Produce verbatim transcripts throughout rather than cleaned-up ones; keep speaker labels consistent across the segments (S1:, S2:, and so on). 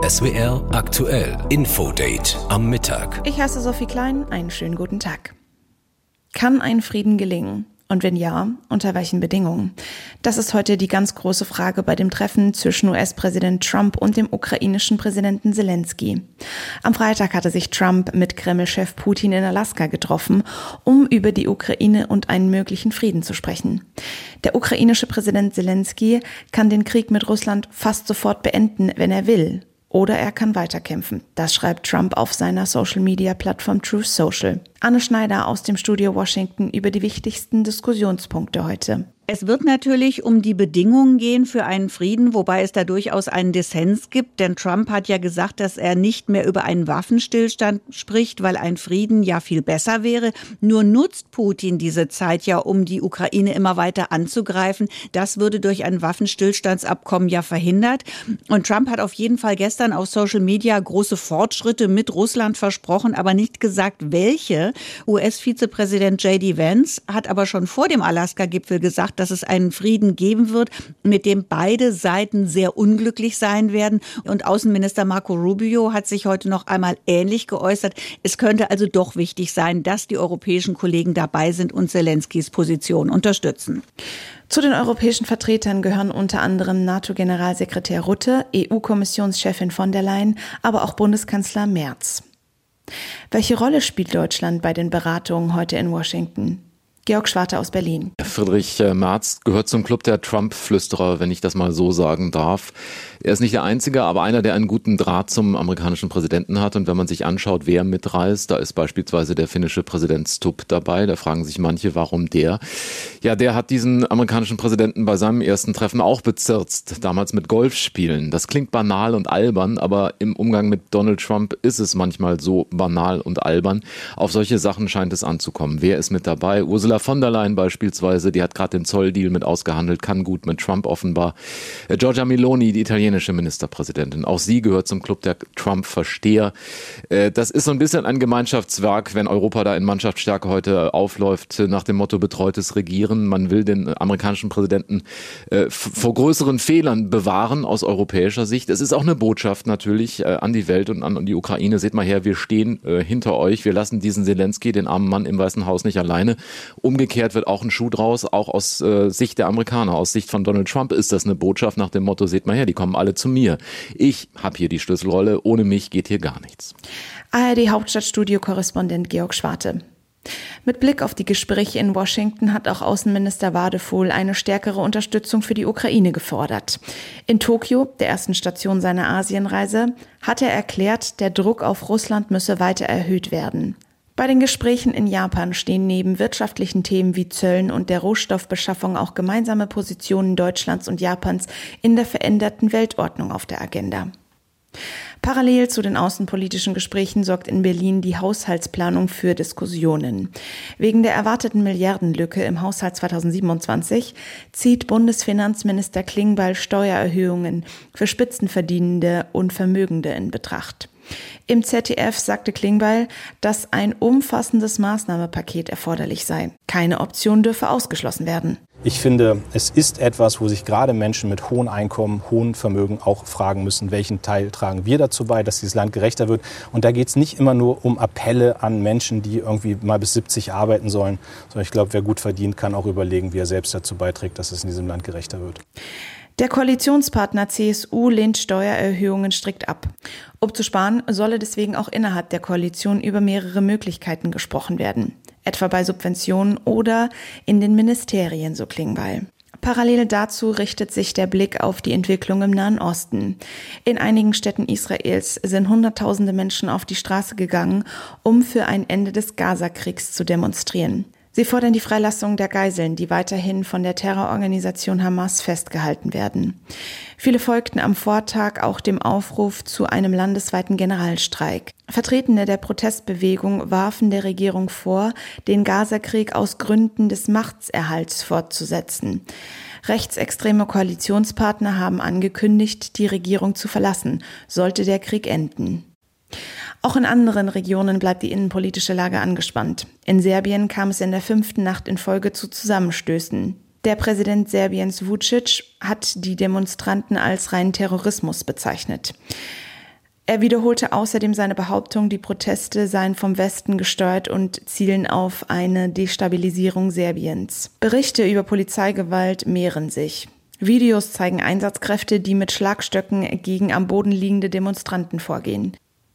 S1: S W R aktuell Infodate am Mittag.
S2: Ich heiße Sophie Klein, einen schönen guten Tag. Kann ein Frieden gelingen? Und wenn ja, unter welchen Bedingungen? Das ist heute die ganz große Frage bei dem Treffen zwischen U S-Präsident Trump und dem ukrainischen Präsidenten Selenskyj. Am Freitag hatte sich Trump mit Kreml-Chef Putin in Alaska getroffen, um über die Ukraine und einen möglichen Frieden zu sprechen. Der ukrainische Präsident Selenskyj kann den Krieg mit Russland fast sofort beenden, wenn er will. Oder er kann weiterkämpfen. Das schreibt Trump auf seiner Social-Media-Plattform Truth Social. Anne Schneider aus dem Studio Washington über die wichtigsten Diskussionspunkte heute.
S3: Es wird natürlich um die Bedingungen gehen für einen Frieden, wobei es da durchaus einen Dissens gibt. Denn Trump hat ja gesagt, dass er nicht mehr über einen Waffenstillstand spricht, weil ein Frieden ja viel besser wäre. Nur nutzt Putin diese Zeit ja, um die Ukraine immer weiter anzugreifen. Das würde durch ein Waffenstillstandsabkommen ja verhindert. Und Trump hat auf jeden Fall gestern auf Social Media große Fortschritte mit Russland versprochen, aber nicht gesagt, welche. U S-Vizepräsident J D Vance hat aber schon vor dem Alaska-Gipfel gesagt, dass es einen Frieden geben wird, mit dem beide Seiten sehr unglücklich sein werden. Und Außenminister Marco Rubio hat sich heute noch einmal ähnlich geäußert. Es könnte also doch wichtig sein, dass die europäischen Kollegen dabei sind und Selenskys Position unterstützen.
S2: Zu den europäischen Vertretern gehören unter anderem NATO-Generalsekretär Rutte, E U-Kommissionschefin von der Leyen, aber auch Bundeskanzler Merz. Welche Rolle spielt Deutschland bei den Beratungen heute in Washington? Georg Schwarte aus Berlin.
S4: Friedrich Merz gehört zum Club der Trump-Flüsterer, wenn ich das mal so sagen darf. Er ist nicht der Einzige, aber einer, der einen guten Draht zum amerikanischen Präsidenten hat. Und wenn man sich anschaut, wer mitreist, da ist beispielsweise der finnische Präsident Stubb dabei. Da fragen sich manche, warum der? Ja, der hat diesen amerikanischen Präsidenten bei seinem ersten Treffen auch bezirzt, damals mit Golfspielen. Das klingt banal und albern, aber im Umgang mit Donald Trump ist es manchmal so banal und albern. Auf solche Sachen scheint es anzukommen. Wer ist mit dabei? Ursula von der Leyen beispielsweise, die hat gerade den Zolldeal mit ausgehandelt, kann gut mit Trump offenbar. Giorgia Meloni, die italienische Ministerpräsidentin, auch sie gehört zum Club der Trump-Versteher. Das ist so ein bisschen ein Gemeinschaftswerk, wenn Europa da in Mannschaftsstärke heute aufläuft, nach dem Motto betreutes Regieren. Man will den amerikanischen Präsidenten vor größeren Fehlern bewahren aus europäischer Sicht. Es ist auch eine Botschaft natürlich an die Welt und an die Ukraine. Seht mal her, wir stehen hinter euch. Wir lassen diesen Selenskyj, den armen Mann im Weißen Haus, nicht alleine. Umgekehrt wird auch ein Schuh draus, auch aus äh, Sicht der Amerikaner, aus Sicht von Donald Trump ist das eine Botschaft nach dem Motto, seht mal her, die kommen alle zu mir. Ich habe hier die Schlüsselrolle, ohne mich geht hier gar nichts.
S2: A R D-Hauptstadtstudio-Korrespondent Georg Schwarte. Mit Blick auf die Gespräche in Washington hat auch Außenminister Wadefuhl eine stärkere Unterstützung für die Ukraine gefordert. In Tokio, der ersten Station seiner Asienreise, hat er erklärt, der Druck auf Russland müsse weiter erhöht werden. Bei den Gesprächen in Japan stehen neben wirtschaftlichen Themen wie Zöllen und der Rohstoffbeschaffung auch gemeinsame Positionen Deutschlands und Japans in der veränderten Weltordnung auf der Agenda. Parallel zu den außenpolitischen Gesprächen sorgt in Berlin die Haushaltsplanung für Diskussionen. Wegen der erwarteten Milliardenlücke im Haushalt zweitausendsiebenundzwanzig zieht Bundesfinanzminister Klingbeil Steuererhöhungen für Spitzenverdienende und Vermögende in Betracht. Im Z D F sagte Klingbeil, dass ein umfassendes Maßnahmenpaket erforderlich sei. Keine Option dürfe ausgeschlossen werden.
S5: Ich finde, es ist etwas, wo sich gerade Menschen mit hohen Einkommen, hohen Vermögen auch fragen müssen, welchen Teil tragen wir dazu bei, dass dieses Land gerechter wird. Und da geht es nicht immer nur um Appelle an Menschen, die irgendwie mal bis siebzig arbeiten sollen, sondern ich glaube, wer gut verdient, kann auch überlegen, wie er selbst dazu beiträgt, dass es in diesem Land gerechter wird.
S2: Der Koalitionspartner C S U lehnt Steuererhöhungen strikt ab. Um zu sparen, solle deswegen auch innerhalb der Koalition über mehrere Möglichkeiten gesprochen werden. Etwa bei Subventionen oder in den Ministerien, so Klingbeil. Parallel dazu richtet sich der Blick auf die Entwicklung im Nahen Osten. In einigen Städten Israels sind Hunderttausende Menschen auf die Straße gegangen, um für ein Ende des Gaza-Kriegs zu demonstrieren. Sie fordern die Freilassung der Geiseln, die weiterhin von der Terrororganisation Hamas festgehalten werden. Viele folgten am Vortag auch dem Aufruf zu einem landesweiten Generalstreik. Vertretende der Protestbewegung warfen der Regierung vor, den Gaza-Krieg aus Gründen des Machtserhalts fortzusetzen. Rechtsextreme Koalitionspartner haben angekündigt, die Regierung zu verlassen, sollte der Krieg enden. Auch in anderen Regionen bleibt die innenpolitische Lage angespannt. In Serbien kam es in der fünften Nacht in Folge zu Zusammenstößen. Der Präsident Serbiens Vučić hat die Demonstranten als reinen Terrorismus bezeichnet. Er wiederholte außerdem seine Behauptung, die Proteste seien vom Westen gesteuert und zielen auf eine Destabilisierung Serbiens. Berichte über Polizeigewalt mehren sich. Videos zeigen Einsatzkräfte, die mit Schlagstöcken gegen am Boden liegende Demonstranten vorgehen.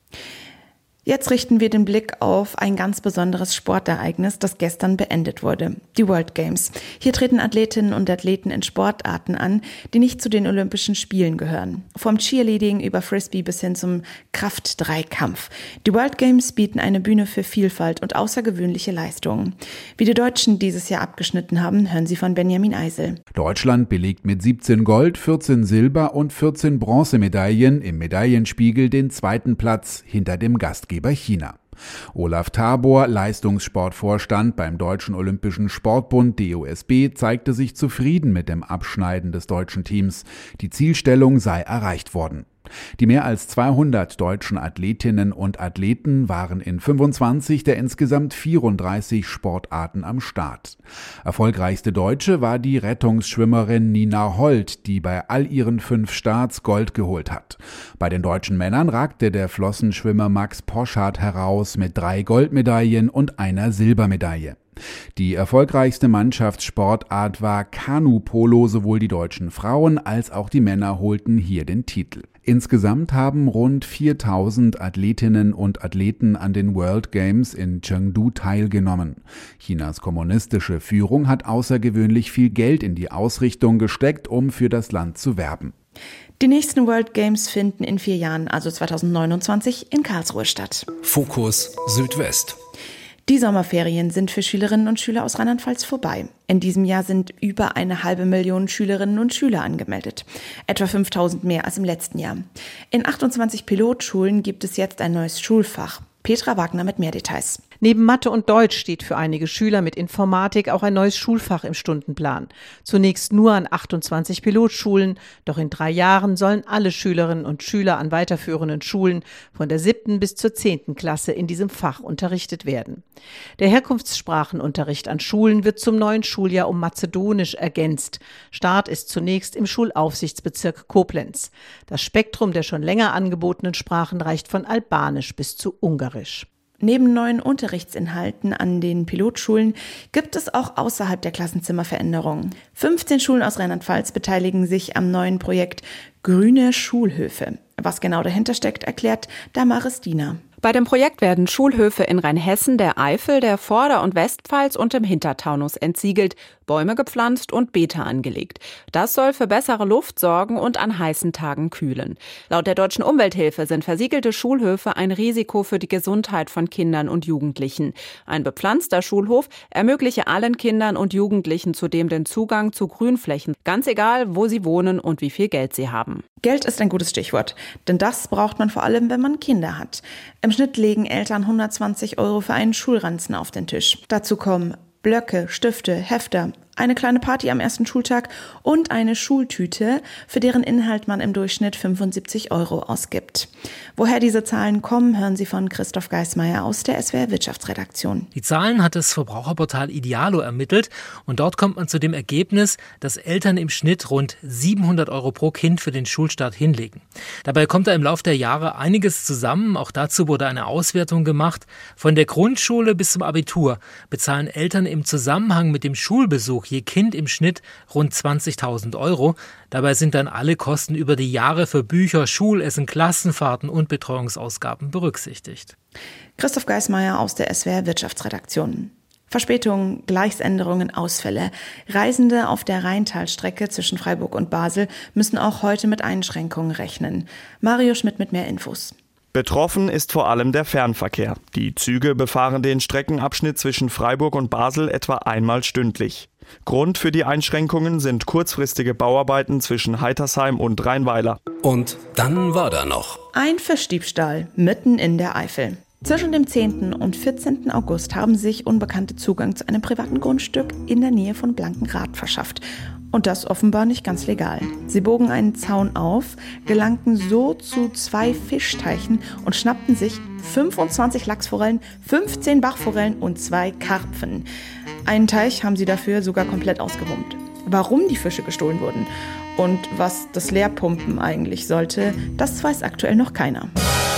S2: Jetzt richten wir den Blick auf ein ganz besonderes Sportereignis, das gestern beendet wurde. Die World Games. Hier treten Athletinnen und Athleten in Sportarten an, die nicht zu den Olympischen Spielen gehören. Vom Cheerleading über Frisbee bis hin zum Kraft-Dreikampf. Die World Games bieten eine Bühne für Vielfalt und außergewöhnliche Leistungen. Wie die Deutschen dieses Jahr abgeschnitten haben, hören Sie von Benjamin Eisel.
S6: Deutschland belegt mit siebzehn Gold-, vierzehn Silber- und vierzehn Bronzemedaillen im Medaillenspiegel den zweiten Platz hinter dem Gastgeber China. Olaf Tabor, Leistungssportvorstand beim Deutschen Olympischen Sportbund D O S B, zeigte sich zufrieden mit dem Abschneiden des deutschen Teams. Die Zielstellung sei erreicht worden. Die mehr als zweihundert deutschen Athletinnen und Athleten waren in fünfundzwanzig der insgesamt vierunddreißig Sportarten am Start. Erfolgreichste Deutsche war die Rettungsschwimmerin Nina Holt, die bei all ihren fünf Starts Gold geholt hat. Bei den deutschen Männern ragte der Flossenschwimmer Max Poschardt heraus mit drei Goldmedaillen und einer Silbermedaille. Die erfolgreichste Mannschaftssportart war Kanu-Polo. Sowohl die deutschen Frauen als auch die Männer holten hier den Titel. Insgesamt haben rund viertausend Athletinnen und Athleten an den World Games in Chengdu teilgenommen. Chinas kommunistische Führung hat außergewöhnlich viel Geld in die Ausrichtung gesteckt, um für das Land zu werben.
S2: Die nächsten World Games finden in vier Jahren, also zweitausendneunundzwanzig, in Karlsruhe statt.
S1: Fokus Südwest.
S2: Die Sommerferien sind für Schülerinnen und Schüler aus Rheinland-Pfalz vorbei. In diesem Jahr sind über eine halbe Million Schülerinnen und Schüler angemeldet. Etwa fünftausend mehr als im letzten Jahr. In achtundzwanzig Pilotschulen gibt es jetzt ein neues Schulfach. Petra Wagner mit mehr Details.
S7: Neben Mathe und Deutsch steht für einige Schüler mit Informatik auch ein neues Schulfach im Stundenplan. Zunächst nur an achtundzwanzig Pilotschulen, doch in drei Jahren sollen alle Schülerinnen und Schüler an weiterführenden Schulen von der siebten bis zur zehnten Klasse in diesem Fach unterrichtet werden. Der Herkunftssprachenunterricht an Schulen wird zum neuen Schuljahr um Mazedonisch ergänzt. Start ist zunächst im Schulaufsichtsbezirk Koblenz. Das Spektrum der schon länger angebotenen Sprachen reicht von Albanisch bis zu Ungarisch.
S2: Neben neuen Unterrichtsinhalten an den Pilotschulen gibt es auch außerhalb der Klassenzimmer Veränderungen. fünfzehn Schulen aus Rheinland-Pfalz beteiligen sich am neuen Projekt Grüne Schulhöfe. Was genau dahinter steckt, erklärt Damaris Diener.
S8: Bei dem Projekt werden Schulhöfe in Rheinhessen, der Eifel, der Vorder- und Westpfalz und im Hintertaunus entsiegelt, Bäume gepflanzt und Beete angelegt. Das soll für bessere Luft sorgen und an heißen Tagen kühlen. Laut der Deutschen Umwelthilfe sind versiegelte Schulhöfe ein Risiko für die Gesundheit von Kindern und Jugendlichen. Ein bepflanzter Schulhof ermögliche allen Kindern und Jugendlichen zudem den Zugang zu Grünflächen, ganz egal, wo sie wohnen und wie viel Geld sie haben.
S2: Geld ist ein gutes Stichwort, denn das braucht man vor allem, wenn man Kinder hat. Im Schnitt legen Eltern hundertzwanzig Euro für einen Schulranzen auf den Tisch. Dazu kommen Blöcke, Stifte, Hefter, eine kleine Party am ersten Schultag und eine Schultüte, für deren Inhalt man im Durchschnitt fünfundsiebzig Euro ausgibt. Woher diese Zahlen kommen, hören Sie von Christoph Geismeier aus der S W R Wirtschaftsredaktion.
S9: Die Zahlen hat das Verbraucherportal Idealo ermittelt und dort kommt man zu dem Ergebnis, dass Eltern im Schnitt rund siebenhundert Euro pro Kind für den Schulstart hinlegen. Dabei kommt da im Laufe der Jahre einiges zusammen. Auch dazu wurde eine Auswertung gemacht. Von der Grundschule bis zum Abitur bezahlen Eltern im Zusammenhang mit dem Schulbesuch je Kind im Schnitt rund zwanzigtausend Euro. Dabei sind dann alle Kosten über die Jahre für Bücher, Schulessen, Klassenfahrten und Betreuungsausgaben berücksichtigt.
S2: Christoph Geismeier aus der S W R Wirtschaftsredaktion. Verspätungen, Gleisänderungen, Ausfälle. Reisende auf der Rheintalstrecke zwischen Freiburg und Basel müssen auch heute mit Einschränkungen rechnen. Mario Schmidt mit mehr Infos.
S10: Betroffen ist vor allem der Fernverkehr. Die Züge befahren den Streckenabschnitt zwischen Freiburg und Basel etwa einmal stündlich. Grund für die Einschränkungen sind kurzfristige Bauarbeiten zwischen Heitersheim und Rheinweiler.
S1: Und dann war da noch
S2: ein Fischdiebstahl mitten in der Eifel. Zwischen dem zehnten und vierzehnten August haben sich Unbekannte Zugang zu einem privaten Grundstück in der Nähe von Blankenrath verschafft. Und das offenbar nicht ganz legal. Sie bogen einen Zaun auf, gelangten so zu zwei Fischteichen und schnappten sich fünfundzwanzig Lachsforellen, fünfzehn Bachforellen und zwei Karpfen. Einen Teich haben sie dafür sogar komplett ausgewummt. Warum die Fische gestohlen wurden und was das Leerpumpen eigentlich sollte, das weiß aktuell noch keiner.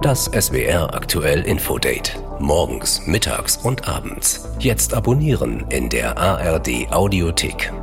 S1: Das S W R aktuell Infodate. Morgens, mittags und abends. Jetzt abonnieren in der A R D Audiothek.